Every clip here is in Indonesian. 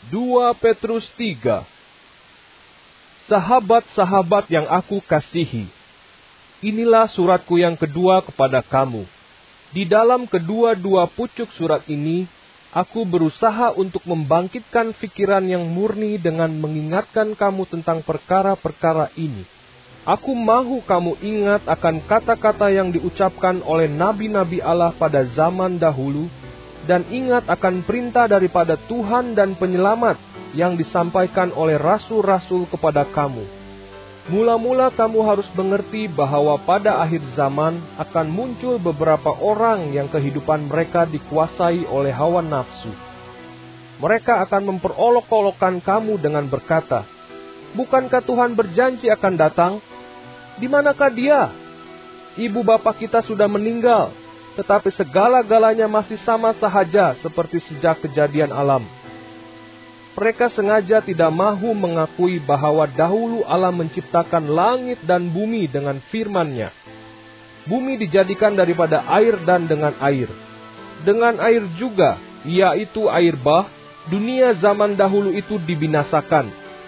2 Petrus 3. Sahabat-sahabat yang aku kasihi, inilah suratku yang kedua kepada kamu. Di dalam kedua-dua pucuk surat ini, aku berusaha untuk membangkitkan pikiran yang murni dengan mengingatkan kamu tentang perkara-perkara ini. Aku mahu kamu ingat akan kata-kata yang diucapkan oleh nabi-nabi Allah pada zaman dahulu, dan ingat akan perintah daripada Tuhan dan Penyelamat yang disampaikan oleh rasul-rasul kepada kamu. Mula-mula kamu harus mengerti bahwa pada akhir zaman akan muncul beberapa orang yang kehidupan mereka dikuasai oleh hawa nafsu. Mereka akan memperolok-olokkan kamu dengan berkata, "Bukankah Tuhan berjanji akan datang? Di manakah dia? Ibu bapa kita sudah meninggal, tetapi segala-galanya masih sama sahaja seperti sejak kejadian alam." Mereka sengaja tidak mahu mengakui bahwa dahulu Allah menciptakan langit dan bumi dengan firman-Nya. Bumi dijadikan daripada air dan dengan air. Dengan air juga, yaitu air bah, dunia zaman dahulu itu dibinasakan.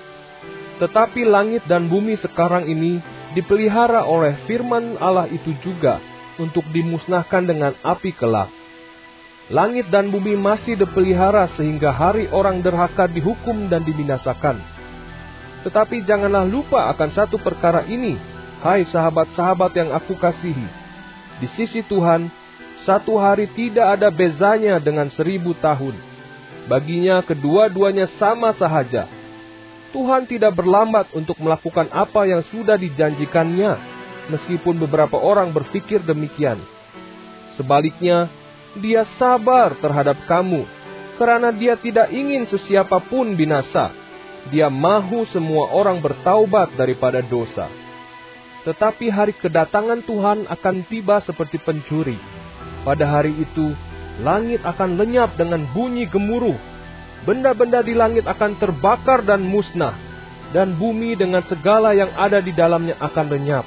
Tetapi langit dan bumi sekarang ini dipelihara oleh firman Allah itu juga untuk dimusnahkan dengan api kelak. Langit dan bumi masih dipelihara sehingga hari orang derhaka dihukum dan dibinasakan. Tetapi janganlah lupa akan satu perkara ini, hai sahabat-sahabat yang aku kasihi. Di sisi Tuhan, satu hari tidak ada bezanya dengan 1000 tahun. Baginya kedua-duanya sama sahaja. Tuhan tidak berlambat untuk melakukan apa yang sudah dijanjikannya, meskipun beberapa orang berpikir demikian. Sebaliknya, Dia sabar terhadap kamu, karena Dia tidak ingin sesiapapun binasa. Dia mahu semua orang bertaubat daripada dosa. Tetapi hari kedatangan Tuhan akan tiba seperti pencuri. Pada hari itu, langit akan lenyap dengan bunyi gemuruh. Benda-benda di langit akan terbakar dan musnah, dan bumi dengan segala yang ada di dalamnya akan lenyap.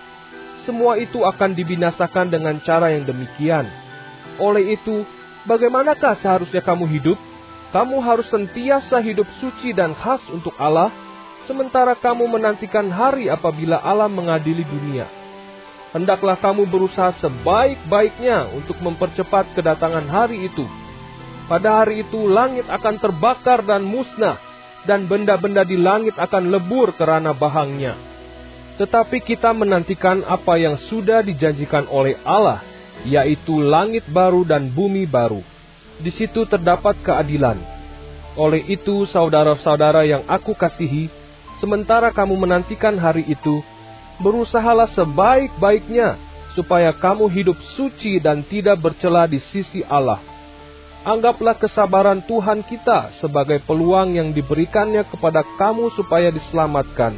Semua itu akan dibinasakan dengan cara yang demikian. Oleh itu, bagaimanakah seharusnya kamu hidup? Kamu harus sentiasa hidup suci dan khas untuk Allah, sementara kamu menantikan hari apabila Allah mengadili dunia. Hendaklah kamu berusaha sebaik-baiknya untuk mempercepat kedatangan hari itu. Pada hari itu langit akan terbakar dan musnah, dan benda-benda di langit akan lebur kerana bahangnya. Tetapi kita menantikan apa yang sudah dijanjikan oleh Allah, yaitu langit baru dan bumi baru. Di situ terdapat keadilan. Oleh itu, saudara-saudara yang aku kasihi, sementara kamu menantikan hari itu, berusahalah sebaik-baiknya supaya kamu hidup suci dan tidak bercela di sisi Allah. Anggaplah kesabaran Tuhan kita sebagai peluang yang diberikannya kepada kamu supaya diselamatkan.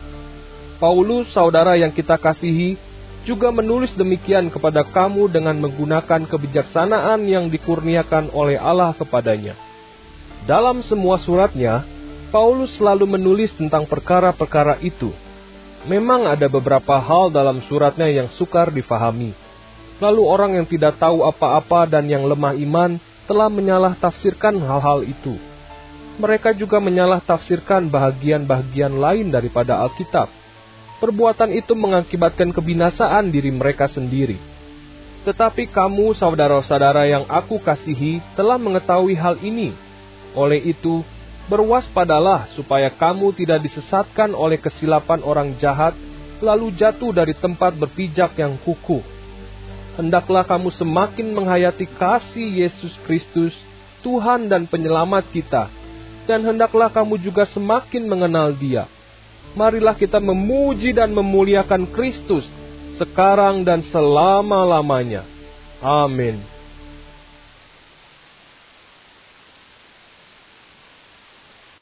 Paulus, saudara yang kita kasihi, juga menulis demikian kepada kamu dengan menggunakan kebijaksanaan yang dikurniakan oleh Allah kepadanya. Dalam semua suratnya, Paulus selalu menulis tentang perkara-perkara itu. Memang ada beberapa hal dalam suratnya yang sukar difahami. Lalu orang yang tidak tahu apa-apa dan yang lemah iman telah menyalah tafsirkan hal-hal itu. Mereka juga menyalah tafsirkan bahagian-bahagian lain daripada Alkitab. Perbuatan itu mengakibatkan kebinasaan diri mereka sendiri. Tetapi kamu, saudara-saudara yang aku kasihi, telah mengetahui hal ini. Oleh itu, berwaspadalah supaya kamu tidak disesatkan oleh kesilapan orang jahat, lalu jatuh dari tempat berpijak yang kukuh. Hendaklah kamu semakin menghayati kasih Yesus Kristus, Tuhan dan Penyelamat kita, dan hendaklah kamu juga semakin mengenal Dia. Marilah kita memuji dan memuliakan Kristus sekarang dan selama-lamanya. Amin.